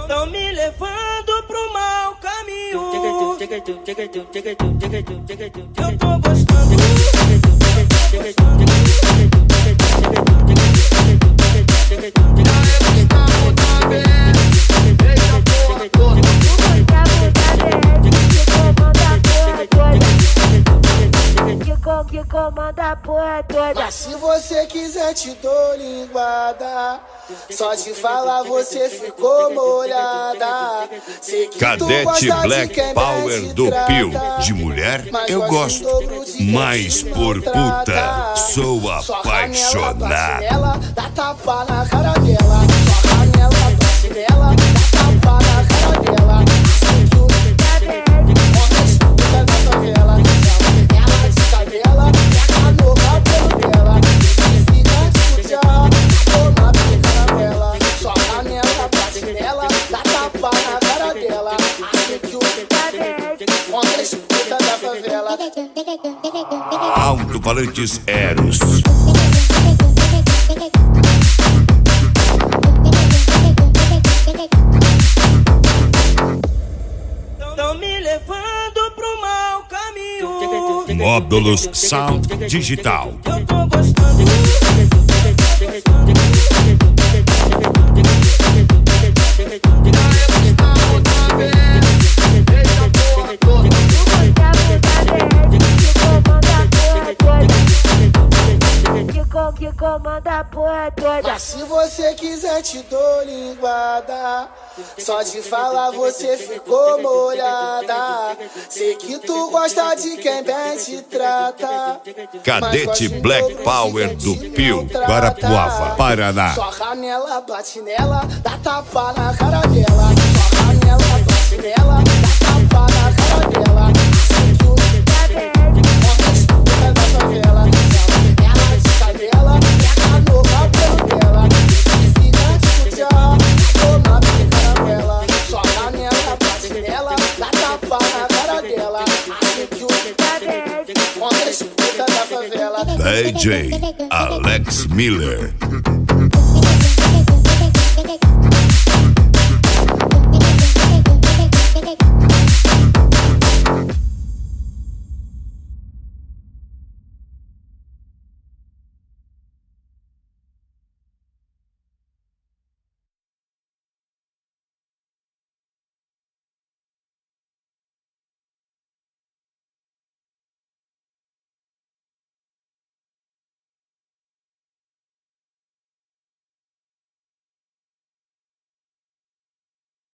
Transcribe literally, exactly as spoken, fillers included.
Tão me levando pro mau caminho. Eu tô gostando. Que comanda a porra toda. Mas se você quiser te dou linguada, só de falar você ficou molhada. Sei que Cadete Black Power do Pio. De mulher eu gosto, mas por puta sou apaixonado. Dá tapa na cara dela, só canela, bate nela, dá tapa na cara dela. Assim que o homem escuta na favela, ela de cabela, pega no cabelo dela. E fica de sutiã, toma pica na vela. Só canela, bate nela, dá tapa na cara dela. Assim que o homem escuta na favela. Alto-falantes Eros. Tão me levando pro mau caminho. Módulos Sound Digital. Eu tô gostando. Que comanda a porra toda. Mas se você quiser te dou linguada, só de falar você ficou molhada. Sei que tu gosta de quem bem te trata. Cadete Black Power do Pio, Guarapuava, Paraná. Só canela, bate nela, dá tapa na cara dela. Só canela, bate nela, dá tapa na cara dela. Assim que o homem escuta na favela, ela de cabela, pega no cabelo dela. E fica de sutiã, toma pica na vela. Só canela, bate nela, dá tapa na cara dela. Assim que o homem escuta na favela. D J Alex Miller.